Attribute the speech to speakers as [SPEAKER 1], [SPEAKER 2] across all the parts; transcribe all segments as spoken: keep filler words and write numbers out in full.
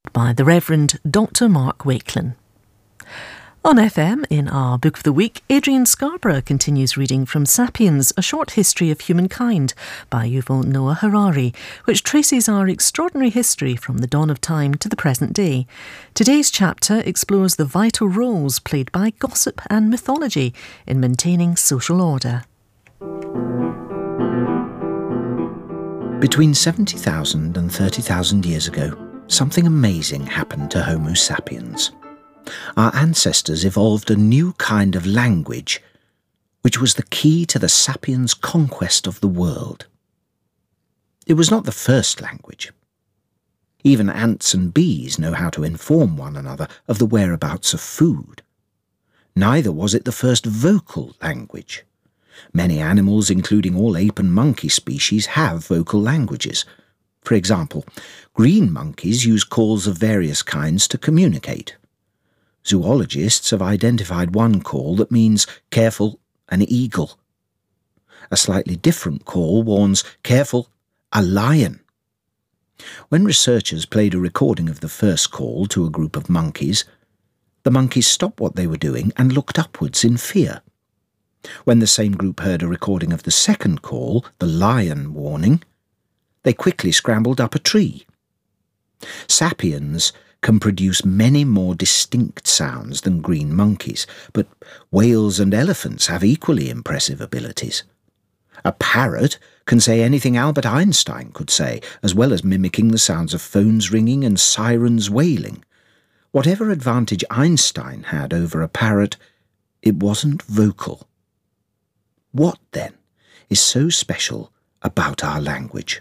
[SPEAKER 1] by the Reverend Doctor Mark Wakelin. On F M, in our Book of the Week, Adrian Scarborough continues reading from Sapiens, A Short History of Humankind by Yuval Noah Harari, which traces our extraordinary history from the dawn of time to the present day. Today's chapter explores the vital roles played by gossip and mythology in maintaining social order.
[SPEAKER 2] Between seventy thousand and thirty thousand years ago, something amazing happened to Homo sapiens. Our ancestors evolved a new kind of language, which was the key to the sapiens' conquest of the world. It was not the first language. Even ants and bees know how to inform one another of the whereabouts of food. Neither was it the first vocal language. Many animals, including all ape and monkey species, have vocal languages. For example, green monkeys use calls of various kinds to communicate. Zoologists have identified one call that means careful, an eagle. A slightly different call warns careful, a lion. When researchers played a recording of the first call to a group of monkeys, the monkeys stopped what they were doing and looked upwards in fear. When the same group heard a recording of the second call, the lion warning, they quickly scrambled up a tree. Sapiens can produce many more distinct sounds than green monkeys, but whales and elephants have equally impressive abilities. A parrot can say anything Albert Einstein could say, as well as mimicking the sounds of phones ringing and sirens wailing. Whatever advantage Einstein had over a parrot, it wasn't vocal. What, then, is so special about our language?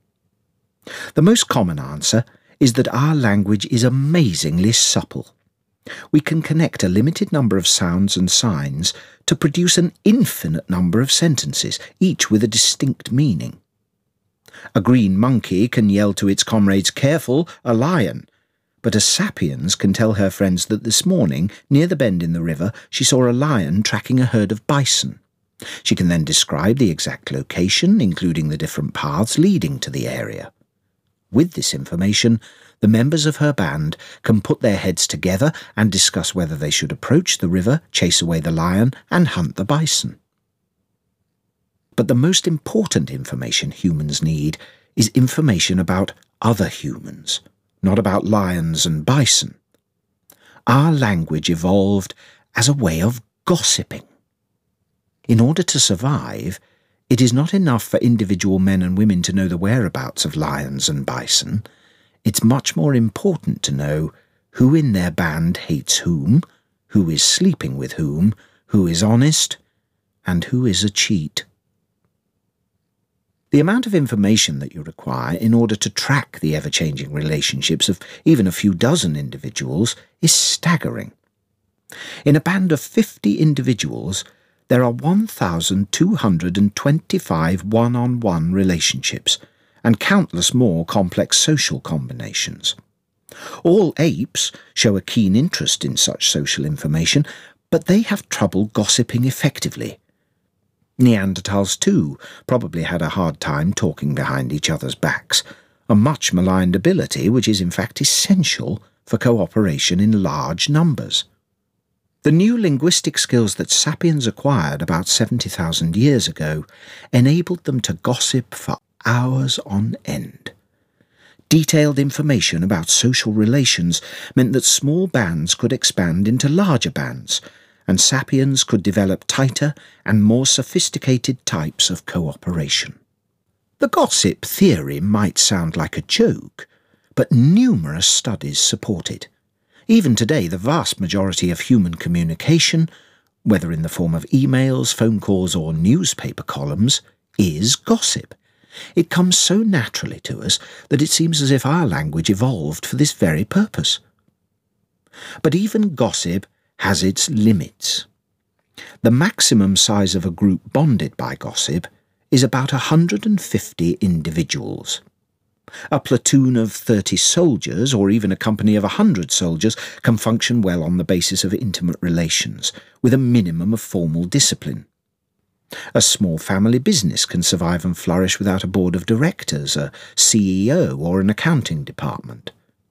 [SPEAKER 2] The most common answer is that our language is amazingly supple. We can connect a limited number of sounds and signs to produce an infinite number of sentences, each with a distinct meaning. A green monkey can yell to its comrades, "Careful, a lion!" But a sapiens can tell her friends that this morning, near the bend in the river, she saw a lion tracking a herd of bison. She can then describe the exact location, including the different paths leading to the area. With this information, the members of her band can put their heads together and discuss whether they should approach the river, chase away the lion, and hunt the bison. But the most important information humans need is information about other humans, not about lions and bison. Our language evolved as a way of gossiping. In order to survive, it is not enough for individual men and women to know the whereabouts of lions and bison. It's much more important to know who in their band hates whom, who is sleeping with whom, who is honest, and who is a cheat. The amount of information that you require in order to track the ever-changing relationships of even a few dozen individuals is staggering. In a band of fifty individuals, there are one thousand two hundred twenty-five one-on-one relationships, and countless more complex social combinations. All apes show a keen interest in such social information, but they have trouble gossiping effectively. Neanderthals, too, probably had a hard time talking behind each other's backs, a much maligned ability which is in fact essential for cooperation in large numbers. The new linguistic skills that sapiens acquired about seventy thousand years ago enabled them to gossip for hours on end. Detailed information about social relations meant that small bands could expand into larger bands, and sapiens could develop tighter and more sophisticated types of cooperation. The gossip theory might sound like a joke, but numerous studies support it. Even today, the vast majority of human communication, whether in the form of emails, phone calls, or newspaper columns, is gossip. It comes so naturally to us that it seems as if our language evolved for this very purpose. But even gossip has its limits. The maximum size of a group bonded by gossip is about one hundred fifty individuals. A platoon of thirty soldiers, or even a company of one hundred soldiers, can function well on the basis of intimate relations, with a minimum of formal discipline. A small family business can survive and flourish without a board of directors, a C E O, or an accounting department.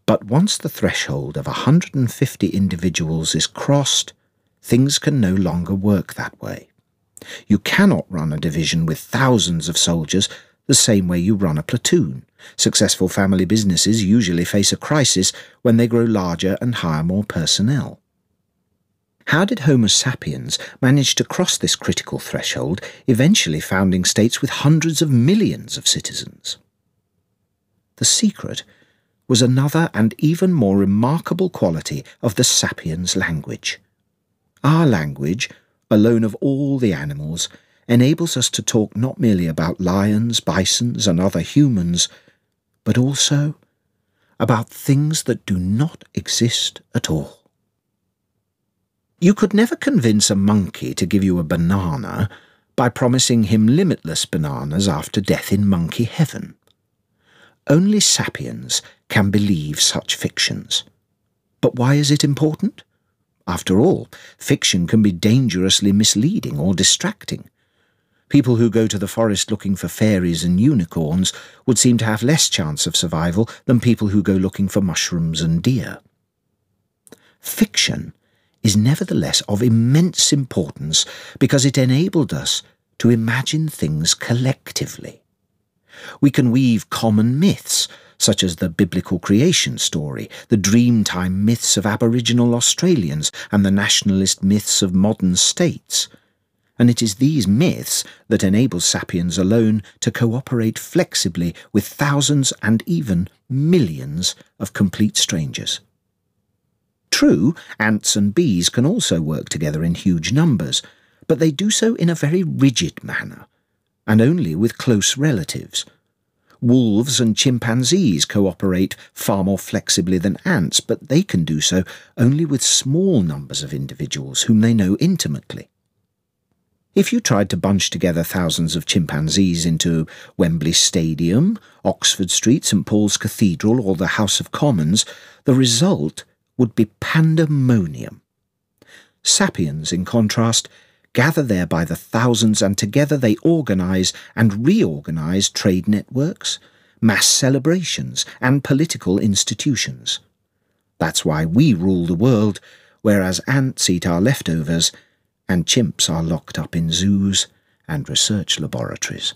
[SPEAKER 2] But once the threshold of one hundred fifty individuals is crossed, things can no longer work that way. You cannot run a division with thousands of soldiers the same way you run a platoon. Successful family businesses usually face a crisis when they grow larger and hire more personnel. How did Homo sapiens manage to cross this critical threshold, eventually founding states with hundreds of millions of citizens? The secret was another and even more remarkable quality of the sapiens language. Our language, alone of all the animals, enables us to talk not merely about lions, bisons, and other humans, but also about things that do not exist at all. You could never convince a monkey to give you a banana by promising him limitless bananas after death in monkey heaven. Only sapiens can believe such fictions. But why is it important? After all, fiction can be dangerously misleading or distracting. People who go to the forest looking for fairies and unicorns would seem to have less chance of survival than people who go looking for mushrooms and deer. Fiction is nevertheless of immense importance because it enabled us to imagine things collectively. We can weave common myths, such as the biblical creation story, the Dreamtime myths of Aboriginal Australians, and the nationalist myths of modern states. And it is these myths that enable sapiens alone to cooperate flexibly with thousands and even millions of complete strangers. True, ants and bees can also work together in huge numbers, but they do so in a very rigid manner, and only with close relatives. Wolves and chimpanzees cooperate far more flexibly than ants, but they can do so only with small numbers of individuals whom they know intimately. If you tried to bunch together thousands of chimpanzees into Wembley Stadium, Oxford Street, St Paul's Cathedral, or the House of Commons, the result would be pandemonium. Sapiens, in contrast, gather there by the thousands, and together they organise and reorganise trade networks, mass celebrations, and political institutions. That's why we rule the world, whereas ants eat our leftovers, and chimps are locked up in zoos and research laboratories.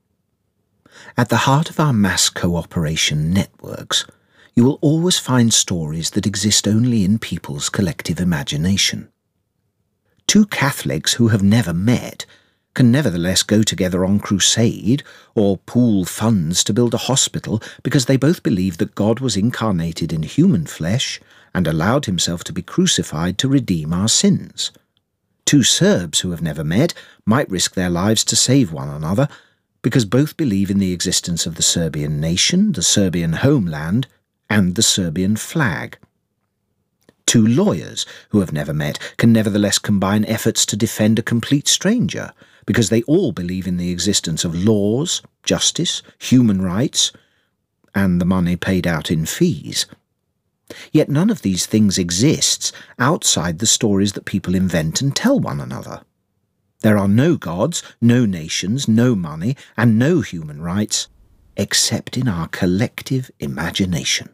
[SPEAKER 2] At the heart of our mass cooperation networks, you will always find stories that exist only in people's collective imagination. Two Catholics who have never met can nevertheless go together on crusade or pool funds to build a hospital because they both believe that God was incarnated in human flesh and allowed himself to be crucified to redeem our sins. Two Serbs who have never met might risk their lives to save one another because both believe in the existence of the Serbian nation, the Serbian homeland, and the Serbian flag. Two lawyers who have never met can nevertheless combine efforts to defend a complete stranger because they all believe in the existence of laws, justice, human rights, and the money paid out in fees. Yet none of these things exists outside the stories that people invent and tell one another. There are no gods, no nations, no money, and no human rights, except in our collective imagination.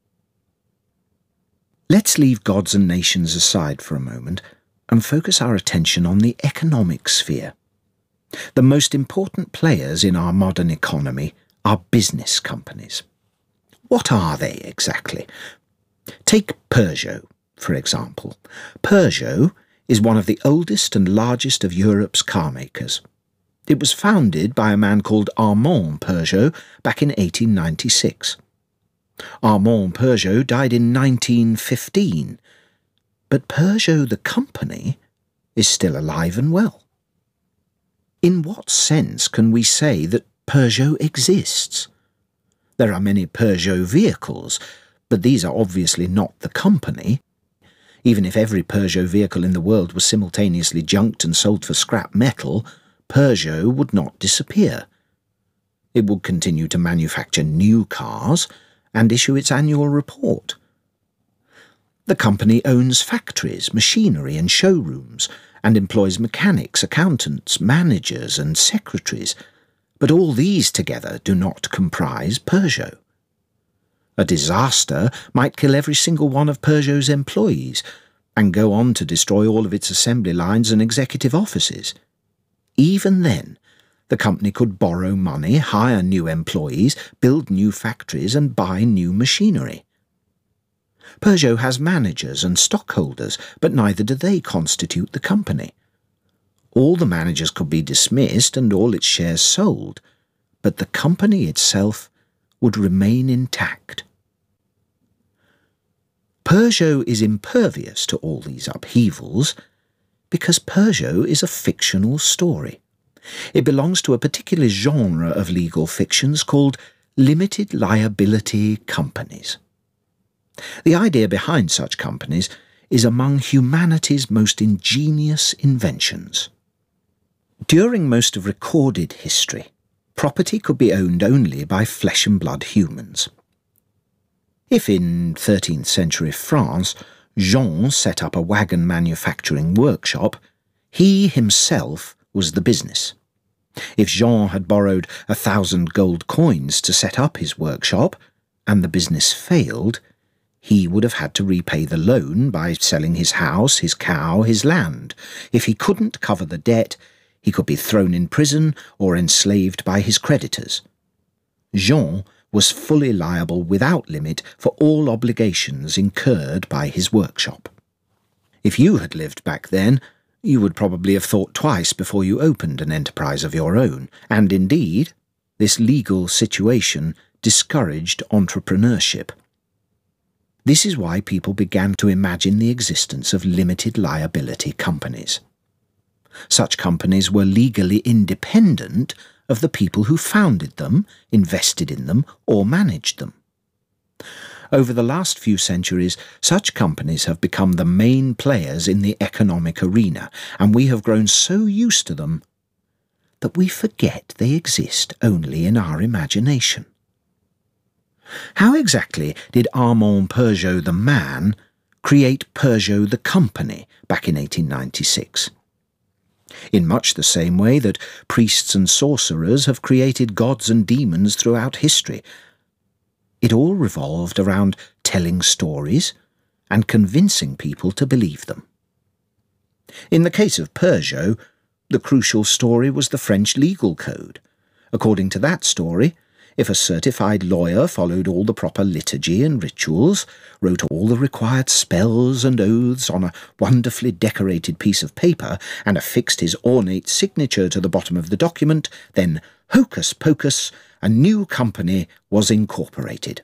[SPEAKER 2] Let's leave gods and nations aside for a moment and focus our attention on the economic sphere. The most important players in our modern economy are business companies. What are they exactly? Take Peugeot, for example. Peugeot is one of the oldest and largest of Europe's car makers. It was founded by a man called Armand Peugeot back in eighteen ninety-six. Armand Peugeot died in nineteen fifteen, but Peugeot the company is still alive and well. In what sense can we say that Peugeot exists? There are many Peugeot vehicles, but these are obviously not the company. Even if every Peugeot vehicle in the world was simultaneously junked and sold for scrap metal, Peugeot would not disappear. It would continue to manufacture new cars and issue its annual report. The company owns factories, machinery and showrooms, and employs mechanics, accountants, managers and secretaries, but all these together do not comprise Peugeot. A disaster might kill every single one of Peugeot's employees and go on to destroy all of its assembly lines and executive offices. Even then, the company could borrow money, hire new employees, build new factories and buy new machinery. Peugeot has managers and stockholders, but neither do they constitute the company. All the managers could be dismissed and all its shares sold, but the company itself would remain intact. Peugeot is impervious to all these upheavals because Peugeot is a fictional story. It belongs to a particular genre of legal fictions called limited liability companies. The idea behind such companies is among humanity's most ingenious inventions. During most of recorded history, property could be owned only by flesh and blood humans. If in thirteenth century France, Jean set up a wagon manufacturing workshop, he himself was the business. If Jean had borrowed a thousand gold coins to set up his workshop, and the business failed, he would have had to repay the loan by selling his house, his cow, his land. If he couldn't cover the debt, he could be thrown in prison or enslaved by his creditors. Jean was fully liable without limit for all obligations incurred by his workshop. If you had lived back then, you would probably have thought twice before you opened an enterprise of your own, and indeed, this legal situation discouraged entrepreneurship. This is why people began to imagine the existence of limited liability companies. Such companies were legally independent of the people who founded them, invested in them, or managed them. Over the last few centuries, such companies have become the main players in the economic arena, and we have grown so used to them that we forget they exist only in our imagination. How exactly did Armand Peugeot the man create Peugeot the company back in eighteen ninety-six? In much the same way that priests and sorcerers have created gods and demons throughout history. It all revolved around telling stories and convincing people to believe them. In the case of Peugeot, the crucial story was the French legal code. According to that story, if a certified lawyer followed all the proper liturgy and rituals, wrote all the required spells and oaths on a wonderfully decorated piece of paper, and affixed his ornate signature to the bottom of the document, then, hocus pocus, a new company was incorporated.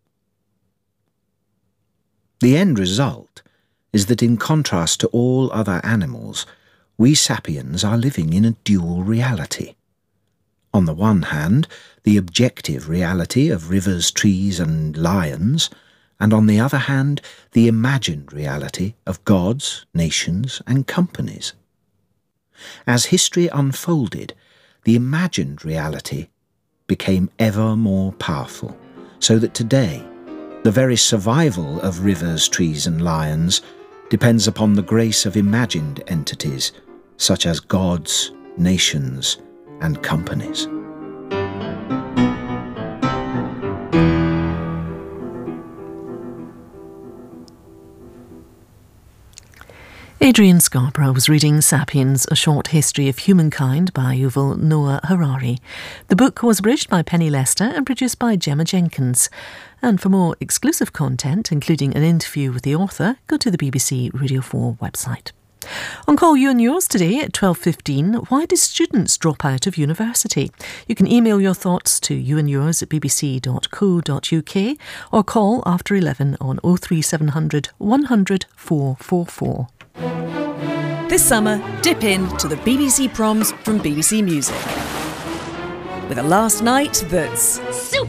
[SPEAKER 2] The end result is that in contrast to all other animals, we sapiens are living in a dual reality. On the one hand, the objective reality of rivers, trees and lions, and on the other hand, the imagined reality of gods, nations and companies. As history unfolded, the imagined reality became ever more powerful, so that today, the very survival of rivers, trees and lions depends upon the grace of imagined entities, such as gods, nations and companies.
[SPEAKER 1] Adrian Scarborough was reading Sapiens, A Short History of Humankind by Yuval Noah Harari. The book was abridged by Penny Lester and produced by Gemma Jenkins. And for more exclusive content, including an interview with the author, go to the B B C Radio four website. On Call You and Yours today at twelve fifteen, why do students drop out of university? You can email your thoughts to youandyours at b b c dot co dot u k or call after eleven on oh three seven hundred, one hundred, four four four.
[SPEAKER 3] This summer, dip in to the B B C Proms from B B C Music. With a last night that's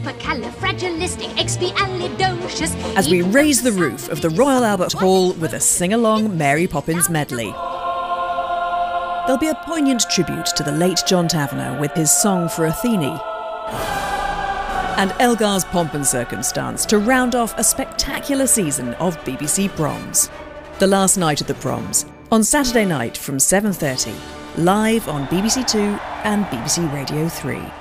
[SPEAKER 3] supercalifragilisticexpialidocious as we raise the roof of the Royal Albert Hall with a sing-along Mary Poppins medley. There'll be a poignant tribute to the late John Tavener with his Song for Athene. And Elgar's Pomp and Circumstance to round off a spectacular season of B B C Proms. The last night of the Proms, on Saturday night from seven thirty, live on B B C Two and B B C Radio three.